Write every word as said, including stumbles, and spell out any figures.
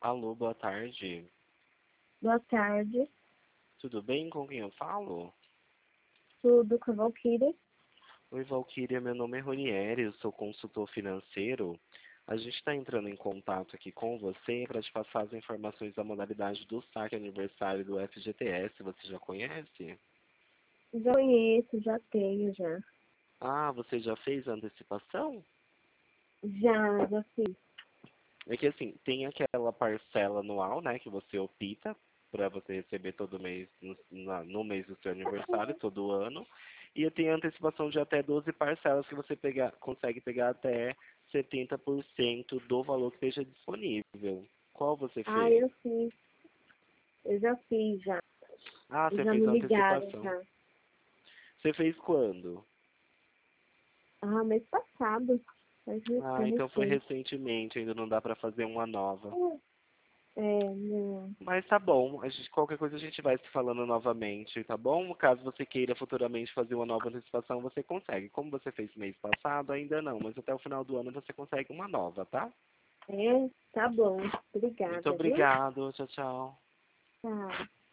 Alô, boa tarde. Boa tarde, Tudo bem? Com quem eu falo? tudo com a Valkyrie. Oi, Valquíria, meu nome é Ronieri, eu sou consultor financeiro. A gente está entrando em contato aqui com você para te passar as informações da modalidade do saque aniversário do F G T S. Você já conhece? Já conheço, já tenho, já. Ah, você já fez a antecipação? Já, já fiz. É que assim, tem aquela parcela anual, né, que você opta para você receber todo mês, no, na- no mês do seu aniversário, todo ano. E tem a antecipação de até doze parcelas que você pegar, consegue pegar até setenta por cento do valor que esteja disponível. Qual você Ah, fez? eu fiz. Eu já fiz, já. Ah, você Já fez me a ligaram, antecipação. já. Você fez quando? Ah, mês passado. Faz re- Ah, foi então foi recente. recentemente, ainda não dá para fazer uma nova. É, não. Mas tá bom, a gente, qualquer coisa a gente vai se falando novamente, tá bom? Caso você queira futuramente fazer uma nova antecipação, você consegue. Como você fez mês passado, ainda não, mas até o final do ano você consegue uma nova, tá? É, tá bom. Muito Obrigada, viu? obrigado, tchau, tchau. Tá.